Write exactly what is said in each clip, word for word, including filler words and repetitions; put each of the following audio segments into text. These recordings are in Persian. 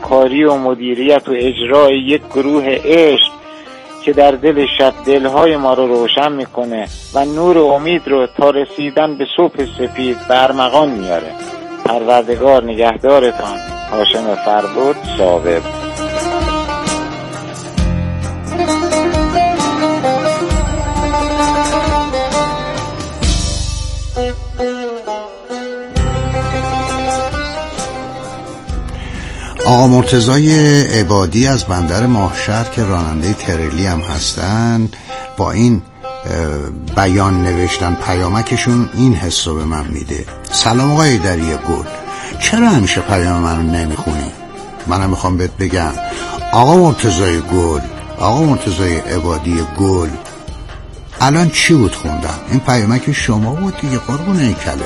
همکاری و مدیریت و اجرای یک گروه عشق که در دل شب دلهای ما رو روشن میکنه و نور و امید رو تا رسیدن به صبح سپید به ارمغان میاره. پروردگار نگهدارتان. هاشم فربود، صاحب. آقا مرتضی عبادی از بندر ماهشهر که راننده تریلی هم هستن با این بیان نوشتن پیامکشون این حس رو به من میده. سلام آقای دریه گل، چرا همیشه پیام منو نمیخونی؟ منم میخوام بهت بگم آقا مرتضی گل، آقا مرتضی عبادی گل، الان چی بود خوندم؟ این پیامک شما بود دیگه قربون این کله.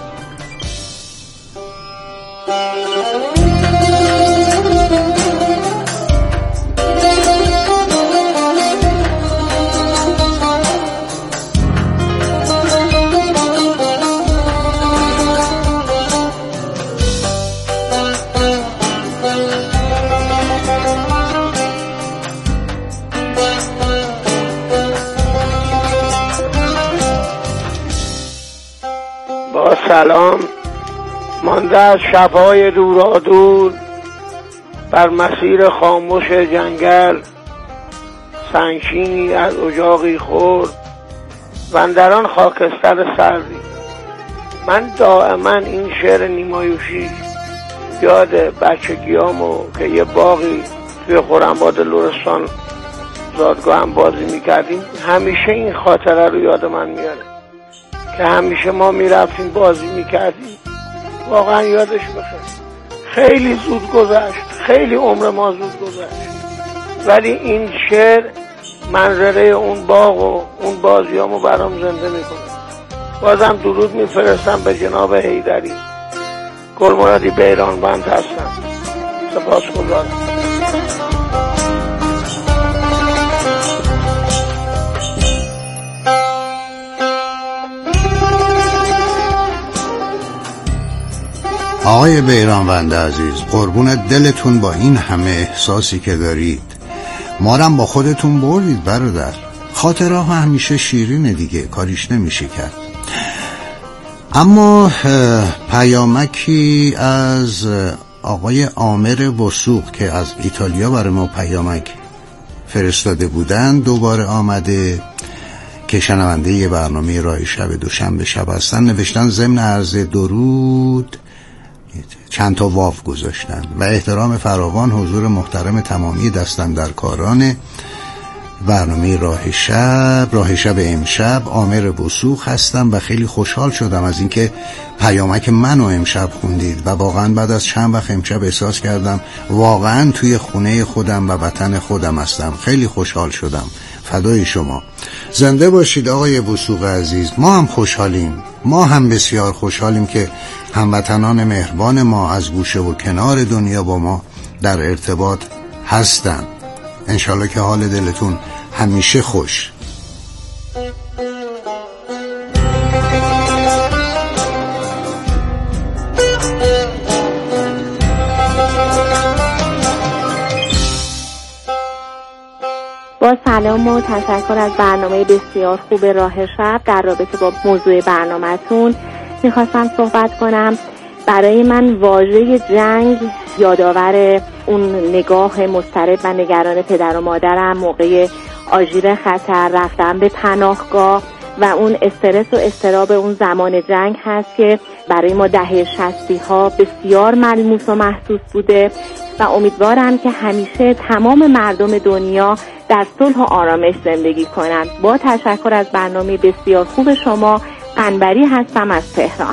سلام. مانده از شب‌های دورا دور بر مسیر خاموش جنگل، سنگینی از اجاقی خورد وندران خاکستر سردی. من دائما این شعر نیمایوشی یاد بچگیامو که یه باقی توی خرم‌آباد لرستان زادگاه هم بازی میکردیم، همیشه این خاطره رو یاد من میاره که همیشه ما میرفتیم بازی میکردیم. واقعا یادش بخیر. خیلی زود گذشت، خیلی عمر ما زود گذشت، ولی این شعر منظره اون باغ و اون بازیامو برام زنده میکنه. بازم درود میفرستم به جناب حیدری. گلمرادی بیرانوند هستم. سپاسگزارم. آقای بیرانوند عزیز، قربون دلتون با این همه احساسی که دارید. مارم با خودتون بردید برادر. خاطره ها همیشه شیرینه دیگه، کاریش نمیشه کرد. اما پیامکی از آقای عامر وثوق که از ایتالیا برای ما پیامک فرستاده بودن دوباره آمده، که شنونده یه برنامه راه شب دوشنبه شب هستن. نوشتن ضمن عرض درود چند تا واف گذاشتن و احترام فراوان حضور محترم تمامی دستاندرکاران برنامه راه شب راه شب امشب. عامر وثوق هستم و خیلی خوشحال شدم از اینکه پیامک منو امشب خوندید و واقعا بعد از چند وقت امشب احساس کردم واقعا توی خونه خودم و وطن خودم هستم. خیلی خوشحال شدم. فدای شما. زنده باشید آقای وثوق عزیز. ما هم خوشحالیم، ما هم بسیار خوشحالیم که هموطنان مهربان ما از گوشه و کنار دنیا با ما در ارتباط هستن. انشالله که حال دلتون همیشه خوش. با سلام و تشکر از برنامه بسیار خوب راه شب. در رابطه با موضوع برنامه‌تون میخواستم صحبت کنم. برای من واژه جنگ یادآور اون نگاه مضطرب و نگران پدر و مادرم موقع آژیر خطر رفتن به پناهگاه و اون استرس و اضطراب اون زمان جنگ هست که برای ما دهه شصتی ها بسیار ملموس و محسوس بوده و امیدوارم که همیشه تمام مردم دنیا در صلح و آرامش زندگی کنند. با تشکر از برنامه بسیار خوب شما. قنبری هستم از تهران.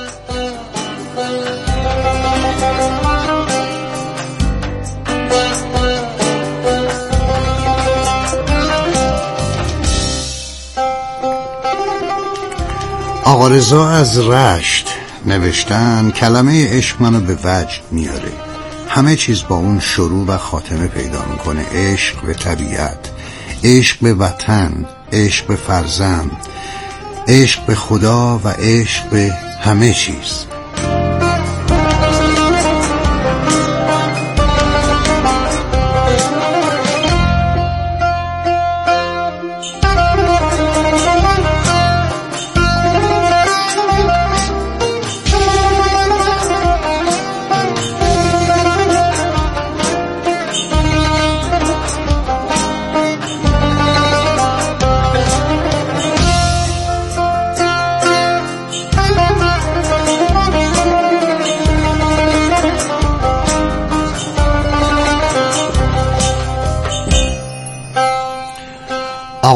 آقا رضا از رشت نوشتن کلمه عشق منو به وجد میاره. همه چیز با اون شروع و خاتمه پیدا میکنه. عشق به طبیعت، عشق به وطن، عشق به فرزند، عشق به خدا و عشق به همه چیز.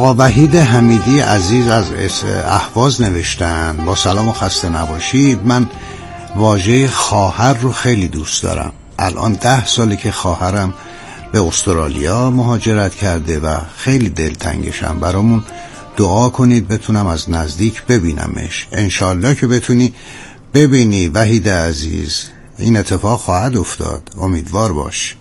آقا وحید حمیدی عزیز از اهواز نوشتن: با سلام و خسته نباشید. من واژه خواهر رو خیلی دوست دارم. الان ده ساله که خواهرم به استرالیا مهاجرت کرده و خیلی دلتنگشم. برامون دعا کنید بتونم از نزدیک ببینمش. انشالله که بتونی ببینی وحید عزیز، این اتفاق خواهد افتاد، امیدوار باش.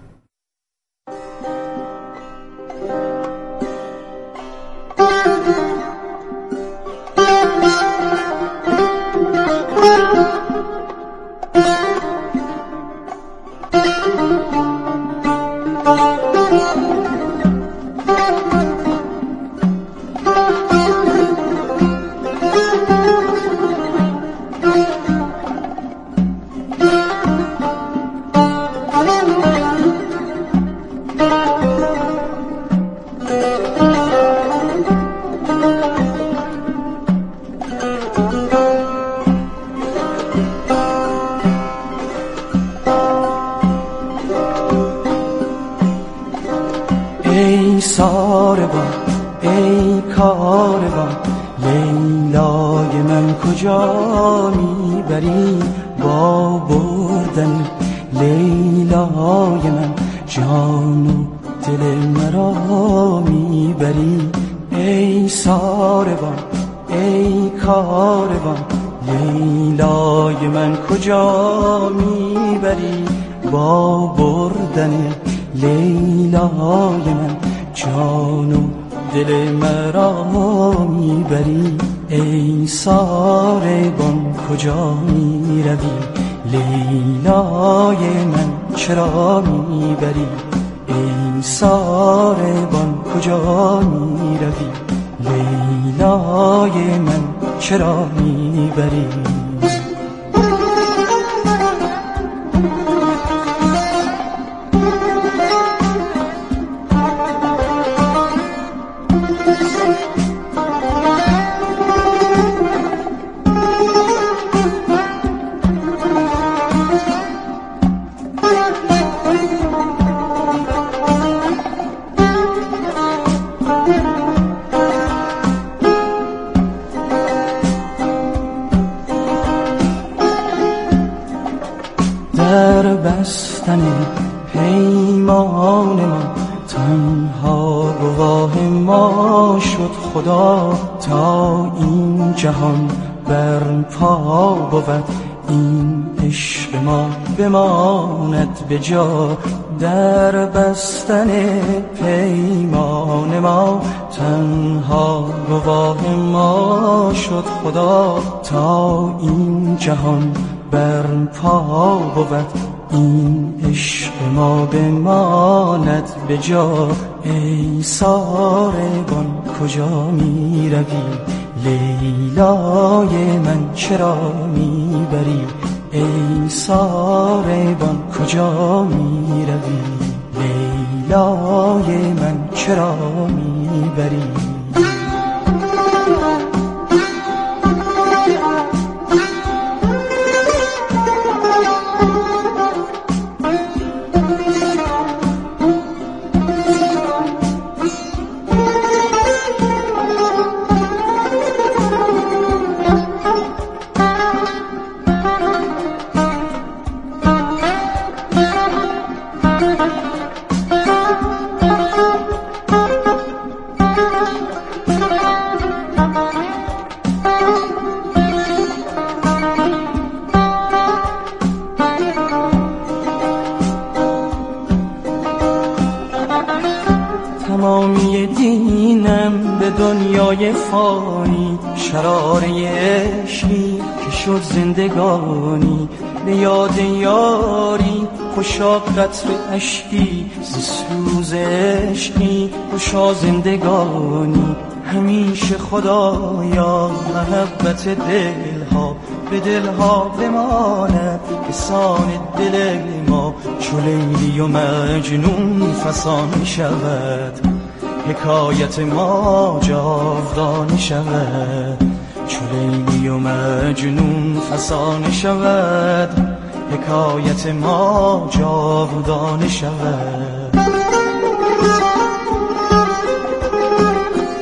ای ساربان ای کاروان، لیلای من کجا میبری؟ با بردن لیلای من جان و دل مرا میبری. ای ساربان ای کاروان، لیلای من کجا میبری؟ با بردن لیلای من جان و دل مرا میبری. ای ساربان کجا میروی؟ لیلای من چرا میبری؟ ای ساربان کجا میروی؟ لیلای من چرا میبری؟ در بستن پیمان ما تنها گواه ما شد خدا، تا این جهان برپا بود این عشق ما بماند به جا. در بستن پیمان ما تنها گواه ما شد خدا، تا این جهان برپا بود این عشق ما بماند به جا. ای ساربان کجا می روی؟ لیلای من چرا می بری؟ ای ساربان کجا می روی؟ لیلای من چرا می بری؟ تمامی دینم به دنیای فانی، شراره عشقی که شد زندگانی. به یاد یاری خوشا قطر اشکی، ز سوز عشقی خوشا زندگانی. همیشه خدایا محبت دلها به دلها بماند، به سان دل ما چو لیلی و مجنون فسانه شود. حکایت ما جاودانه شود، چو لیلی و مجنون فسانه شود. حکایت ما جاودانه شود.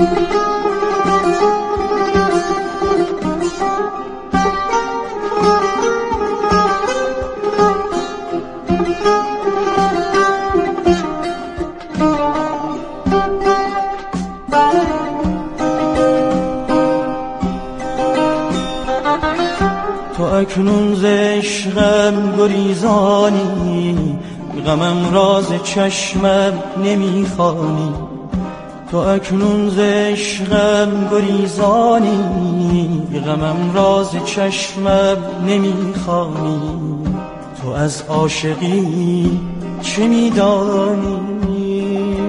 تو اکنون ز عشقم گریزانی، غمم راز چشمم نمیخوانی. تو اکنون ز عشقم گریزانی، غمم راز چشمم نمیخوانی. تو از عاشقی چه میدانی؟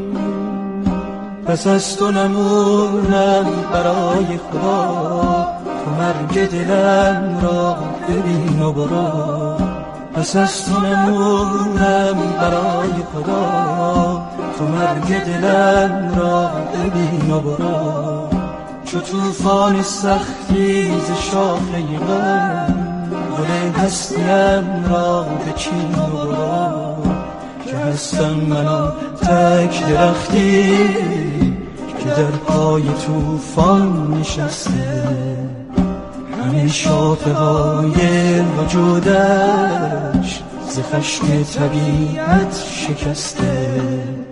پس از تو نمونم برای خدا، تو مرگ دلم را ببین و برو. پس از تو نمونم برای خدا، تو مرگ دلم را ببین و برو. چو طوفان سختی ز شاخه غم، گل هستیم را بچین و برو. که هستم من تک درختی که در پای طوفان نشسته، همه شاخه های وجودش ز خشم طبیعت شکسته.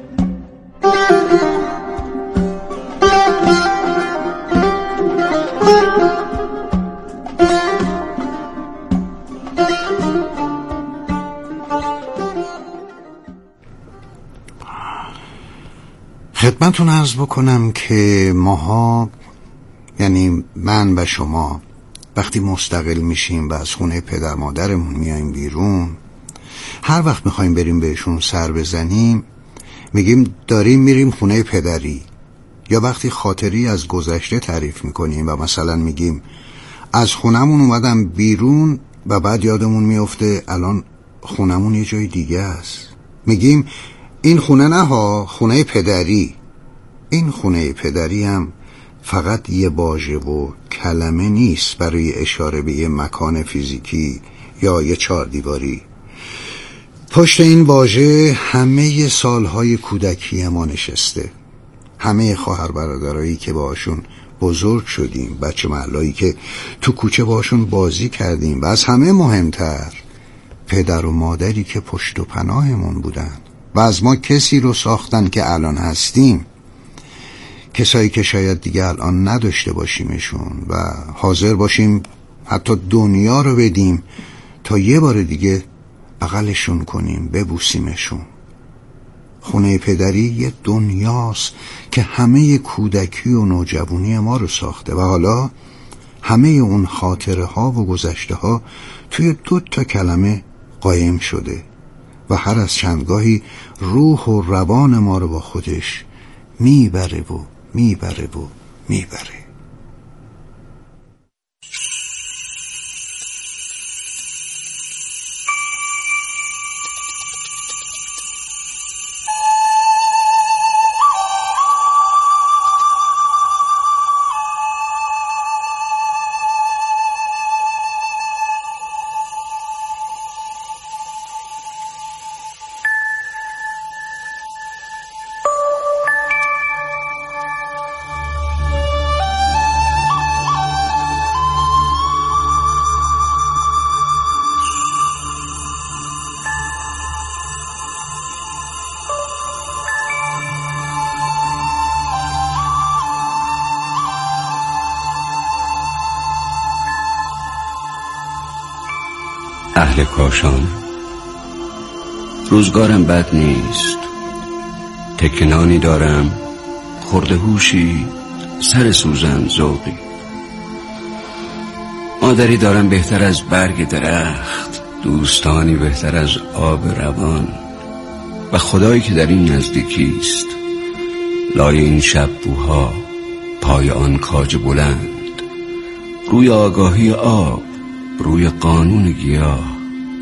خدمتون عرض بکنم که ماها، یعنی من و شما، وقتی مستقل میشیم و از خونه پدر مادرمون میایم بیرون، هر وقت میخوایم بریم بهشون سر بزنیم میگیم داریم میریم خونه پدری. یا وقتی خاطری از گذشته تعریف میکنیم و مثلا میگیم از خونمون اومدم بیرون و بعد یادمون میفته الان خونمون یه جای دیگه است، میگیم این خونه نه ها، خونه پدری. این خونه پدری هم فقط یه واژه و کلمه نیست برای اشاره به یه مکان فیزیکی یا یه چهار دیواری. پشت این واژه همه سالهای کودکی ما نشسته، همه خواهر برادرایی که باشون بزرگ شدیم، بچه محلایی که تو کوچه باشون بازی کردیم، و از همه مهمتر پدر و مادری که پشت و پناهمون بودن و از ما کسی رو ساختن که الان هستیم. کسایی که شاید دیگه الان نداشته باشیمشون و حاضر باشیم حتی دنیا رو بدیم تا یه بار دیگه بغلشون کنیم، ببوسیمشون. خونه پدری یه دنیاست که همه کودکی و نوجوانی ما رو ساخته و حالا همه اون خاطره ها و گذشته ها توی دو تا کلمه قایم شده و هر از چندگاهی روح و روان ما رو با خودش میبره و میبره و میبره. اهل کاشان، روزگارم بد نیست، تکنانی دارم، خورده هوشی، سر سوزن ذوقی. مادری دارم بهتر از برگ درخت، دوستانی بهتر از آب روان، و خدایی که در این نزدیکیست، لای این شب بوها، پای آن کاج بلند، روی آگاهی آب، روی قانون گیاه.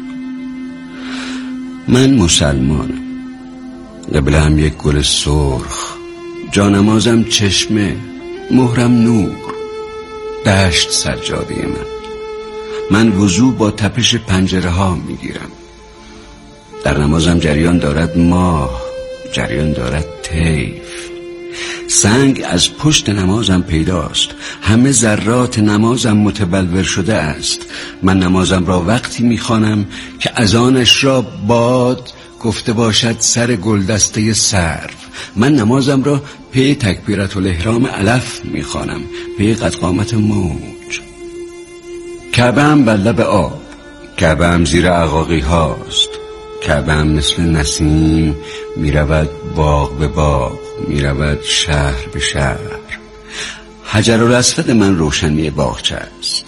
من مسلمانم، قبله‌ام یک گل سرخ، جانمازم چشمه، مهرم نور، دشت سجاده من. من وضو با تپش پنجره ها میگیرم، در نمازم جریان دارد ماه، جریان دارد طیف. سنگ از پشت نمازم پیداست، همه ذرات نمازم متبلور شده است. من نمازم را وقتی میخوانم که اذانش را باد گفته باشد سر گلدسته سرو. من نمازم را پی تکبیرت الاحرام علف میخوانم، پی قد قامت موج. کعبه ام بر لب آب، کعبه ام زیر عقاقی هاست، کعبه ام مثل نسیم میرود باغ به باغ، میرود شهر به شهر. حجرالاسود من روشنی باغچه است.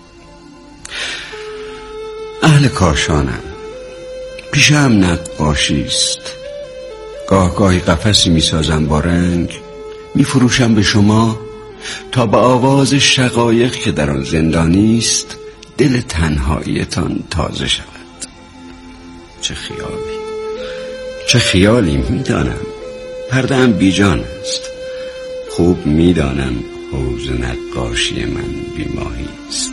اهل کاشانم، پیشم نقاشی است. گاه گاهی قفسی میسازم با رنگ، میفروشم به شما تا به آواز شقایق که در آن زندانی است دل تنهاییتان تازه شود. چه خیالی، چه خیالی. میدانم پرده ام بیجان است، خوب میدانم حوض نقاشی من بیماهی است.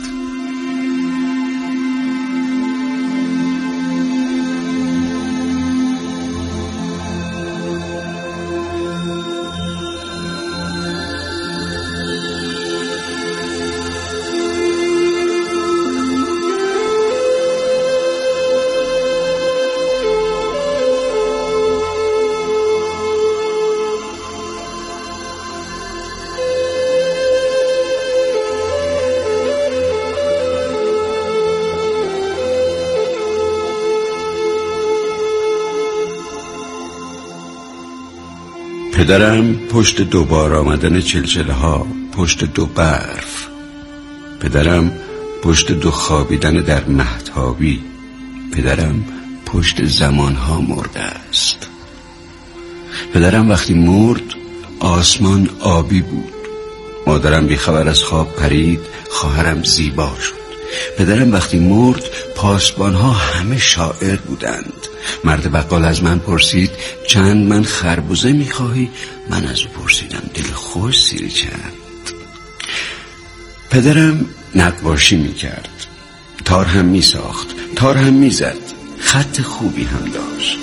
پدرم پشت دو بار آمدن چلچله ها، پشت دو برف. پدرم پشت دو خوابیدن در مهتابی. پدرم پشت زمانها مرده است. پدرم وقتی مرد آسمان آبی بود. مادرم بیخبر از خواب پرید، خواهرم زیبا شد. پدرم وقتی مرد پاسبانها همه شاعر بودند. مرد بقال از من پرسید چند من خربوزه میخواهی؟ من از او پرسیدم دل خوش سیری چند. پدرم نقاشی میکرد، تار هم میساخت، تار هم میزد، خط خوبی هم داشت.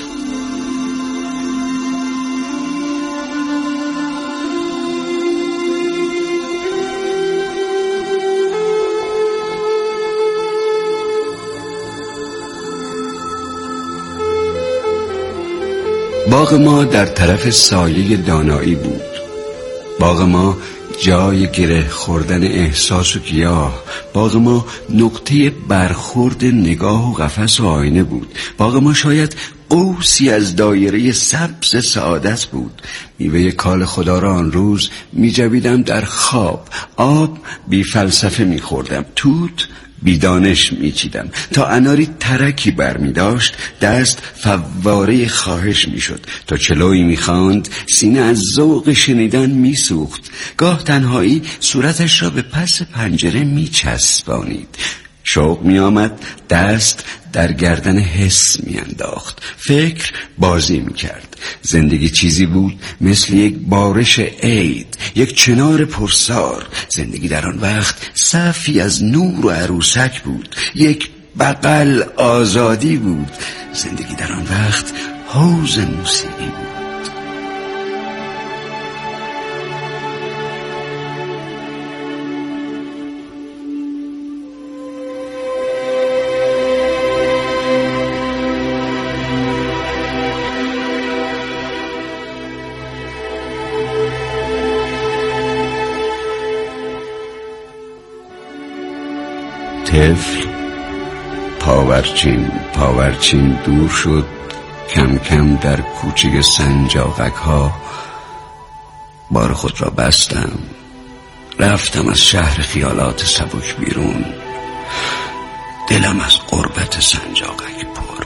باغ ما در طرف سایه دانایی بود. باغ ما جای گره خوردن احساس و گیاه. باغ ما نقطه برخورد نگاه و قفس و آینه بود. باغ ما شاید قوسی از دایره سبز سعادت بود. میوه کال خدا را آن روز می جویدم در خواب. آب بی فلسفه می خوردم، توت بی دانش می چیدم، تا اناری ترکی بر می داشت دست فواره خواهش می شد، تا چلوی می خواند سینه از ذوق شنیدن می سوخت. گاه تنهایی صورتش را به پس پنجره می چسبانید. شوق می آمد دست در گردن حس می انداخت. فکر بازی می کرد. زندگی چیزی بود مثل یک بارش عید، یک چنار پرسار. زندگی در آن وقت صفی از نور و عروسک بود، یک بغل آزادی بود. زندگی در آن وقت حوض موسیقی بود. طفل پاورچین پاورچین دور شد، کم کم در کوچه سنجاقک ها بار خود را بستم. رفتم از شهر خیالات سبک بیرون، دلم از غربت سنجاقک پر.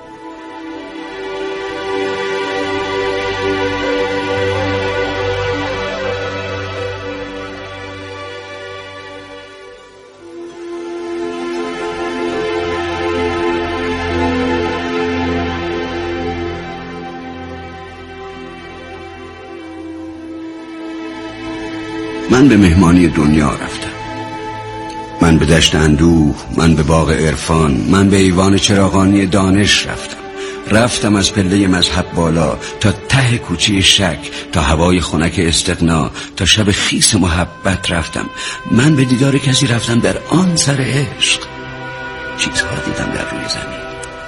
من به مهمانی دنیا رفتم، من به دشت اندوه، من به باغ عرفان، من به ایوان چراغانی دانش رفتم. رفتم از پله مذهب بالا تا ته کوچه شک، تا هوای خنک استغنا، تا شب خیس محبت رفتم. من به دیدار کسی رفتم در آن سر عشق. چیزها دیدم در روی زمین.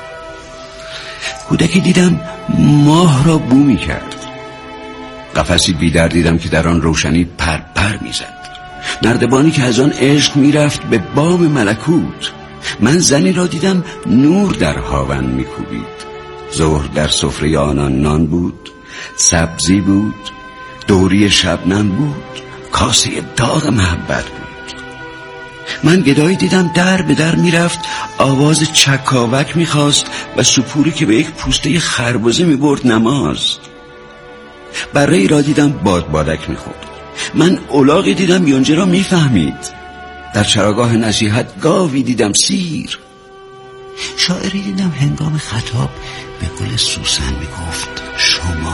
کودکی دیدم ماه را بو می کرد. قفسی بیدر دیدم که در آن روشنی پر پر می زد. نردبانی که از آن عشق می رفت به بام ملکوت. من زنی را دیدم نور در هاون می کوبید. ظهر در سفره آنان نان بود، سبزی بود، دوری شبنم بود، کاسه داغ محبت بود. من گدایی دیدم در به در می رفت، آواز چکاوک می خواست و سپوری که به یک پوسته خربزه می برد نماز. بره‌ای را دیدم باد بادک می خورد. من الاغی دیدم یونجه را می فهمید. در چراگاه نصیحت گاوی دیدم سیر. شاعری دیدم هنگام خطاب به گل سوسن می گفت شما.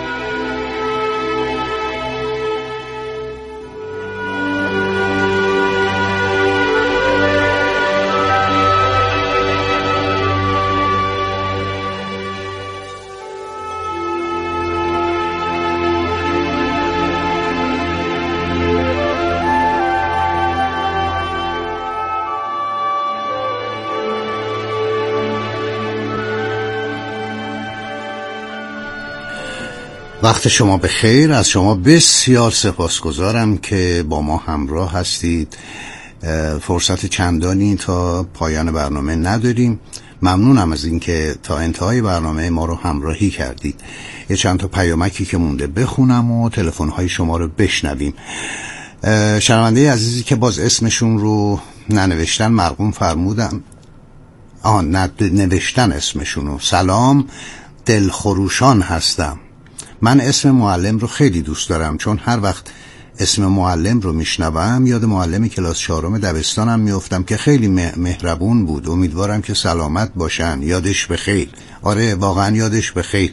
وقت شما به خیر. از شما بسیار سپاسگزارم که با ما همراه هستید. فرصت چندانی تا پایان برنامه نداریم. ممنونم از اینکه تا انتهای برنامه ما رو همراهی کردید. یه چند تا پیامکی که مونده بخونم و تلفن‌های شما رو بشنویم. شنونده عزیزی که باز اسمشون رو ننوشتن مرقوم فرمودن، آه نه نوشتن اسمشون رو. سلام، دلخروشان هستم. من اسم معلم رو خیلی دوست دارم، چون هر وقت اسم معلم رو میشنوم یاد معلم کلاس چهارم دبستانم میافتم که خیلی مهربون بود. امیدوارم که سلامت باشن. یادش بخیر. آره واقعا یادش بخیر.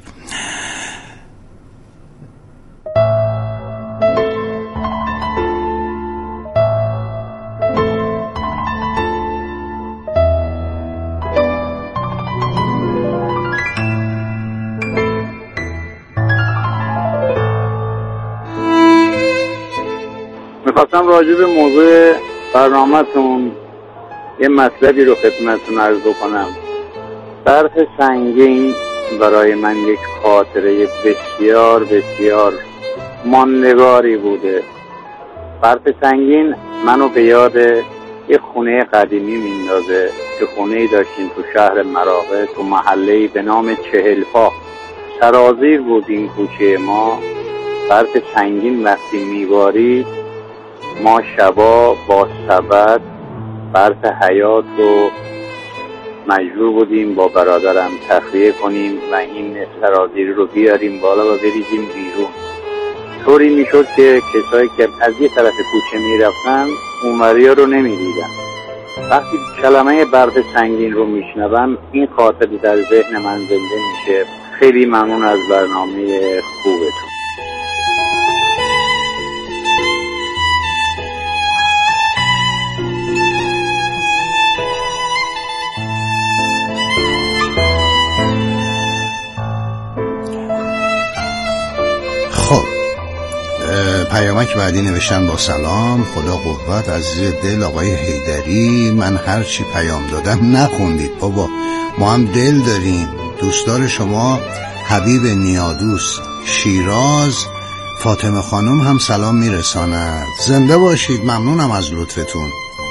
میخواستم راجع به موضوع برنامه‌تون یه مطلبی رو خدمتتون عرض بکنم. برف سنگین برای من یک خاطره بسیار بسیار ماندگاری بوده. برف سنگین منو به یاد یه خونه قدیمی میندازه که خونه‌ای داشتیم تو شهر مراغه، تو محله‌ای به نام چهلپا. سرازیر بود این کوچه ما. برف سنگین وقتی میبارید ما شبا با سبد برف حیات رو مجبور بودیم با برادرم تخلیه کنیم و این سرازیر رو بیاریم بالا و بریزیم بیرون. طوری میشد که کسایی که از یه طرف کوچه میرفتن اونوریا رو نمیدیدن. وقتی کلمه برف سنگین رو میشنوم این خاطره در ذهن من زنده میشه. خیلی ممنون از برنامه خوبتون. خب پیامک بعدی نوشتن با سلام، خدا قوت، عزیز دل آقای حیدری. من هرچی پیام دادم نخوندید بابا، ما هم دل داریم. دوستدار شما حبیب نیادوس شیراز. فاطمه خانم هم سلام میرساند. زنده باشید. ممنونم از لطفتون.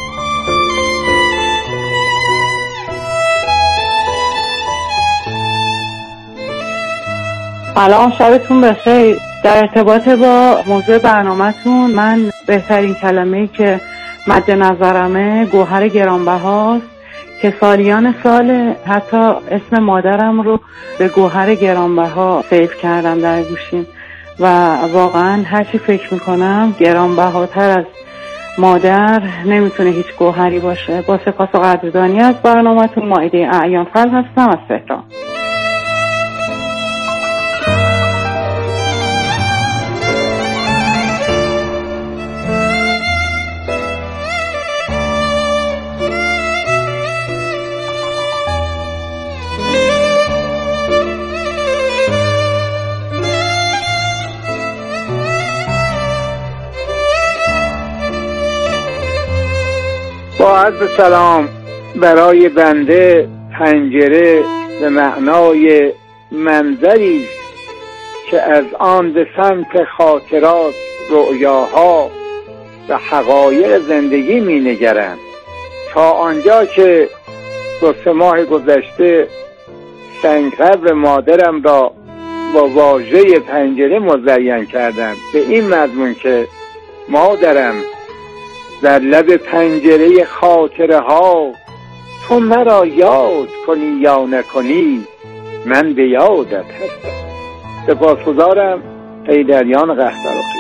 سلام، شبتون بخیر. در ارتباط با موضوع برنامه‌تون من بهترین کلمه‌ای که مد نظرمه گوهر گرانبهاست که سالیان سال حتی اسم مادرم رو به گوهر گرانبها سیو کردم در گوشیم و واقعا هرچی فکر میکنم گرانبهاتر از مادر نمیتونه هیچ گوهری باشه. با سپاس و قدردانی از برنامه‌تون مائده اعیان فر هستم از تهران. عرض سلام برای بنده پنجره به معنای منظری که از آن به سمت خاطرات، رؤیاها و حقایق زندگی می نگرم. تا آنجا که دو سه ماه گذشته سنگقبر مادرم را با واژه پنجره مزین کردم، به این مضمون که مادرم در لب پنجره خاطره ها تو مرا یاد کنی یا نکنی من به یادت هستم. سپاسگزارم. حیدریان قحطرخی.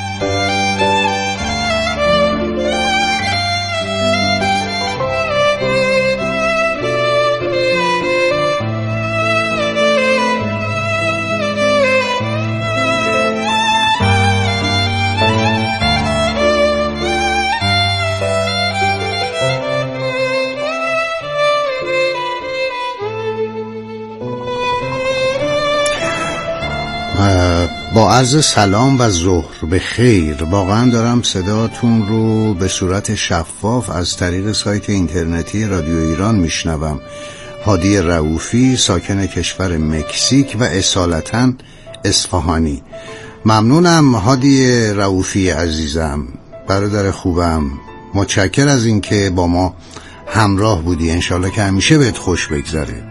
با عرض سلام و ظهر به خیر. واقعا دارم صداتون رو به صورت شفاف از طریق سایت اینترنتی رادیو ایران میشنوم. هادی رؤوفی، ساکن کشور مکزیک و اصالتا اصفهانی. ممنونم هادی رؤوفی عزیزم، برادر خوبم. متشکر از اینکه با ما همراه بودی. انشالله که همیشه بهت خوش بگذره.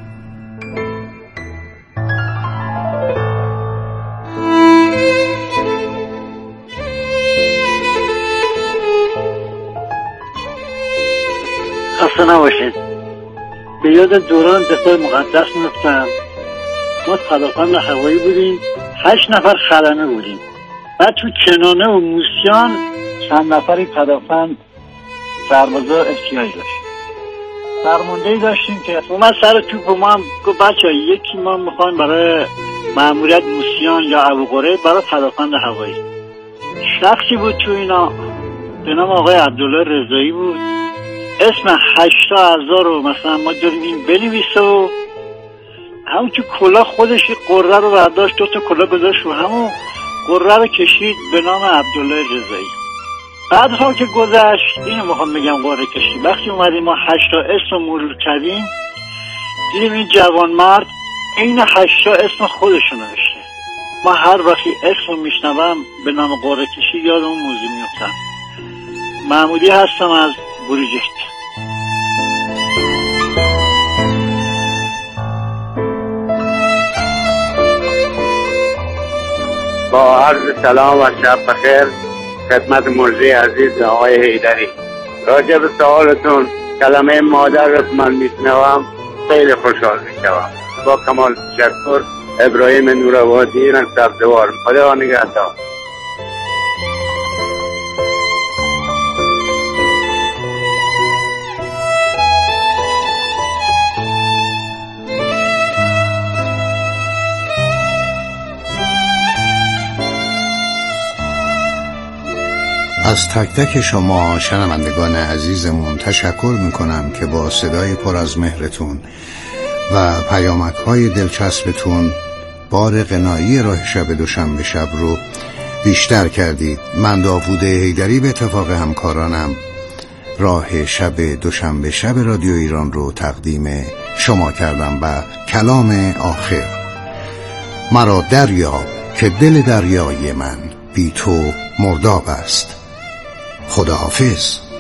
خسته نباشید. به یاد دوران دفاع مقدس میفتم. ما پدافند هوایی بودیم، هشت نفر خدمه بودیم. بعد تو کنانه و موسیان چند نفری پدافند سربازا احتیاج داشت. فرماندهی داشتیم که اومد سر توپ و ما هم گفت بچه یکی ما میخوایم برای ماموریت موسیان یا ابوقره برای پدافند هوایی. شخصی بود تو اینا به نام آقای عبدالله رضایی بود. اسم هشتا اعضا رو مثلا ما داریم این بنویسه و همون که کلا خودش قره رو برداشت، دو تا کلا گذاشت و همون قره رو کشید به نام عبدالله رضایی. بعدها که گذشت، اینو میخوام بگم قره کشید، وقتی اومدیم ما هشتا اسم رو مرور کردیم دیدیم این جوان مرد این هشتا اسم خودشو نوشته. ما هر وقتی اسم رو میشنوم به نام قره کشید یاد اون موضوع میفتم. محمودی هستم از بروجرد. با عرض سلام و شب بخیر خدمت مرجی عزیز آقای حیدری. راجع به سوالتون کلمه مادر رو من میشنوم خیلی خوشحال میشوم. با کمال تشکر. ابراهیم نورآبادی، رنگ سبزوار. خدا نگهدار. از تک تک شما شنوندگان عزیزمون تشکر میکنم که با صدای پر از مهرتون و پیامک های دلچسبتون بار غنایی راه شب دوشنبه شب رو بیشتر کردید. من داوود حیدری به اتفاق همکارانم راه شب دوشنبه شب رادیو ایران رو تقدیم شما کردم و کلام آخر: مرا دریاب که دل دریای من بی تو مرداب است. خداحافظ.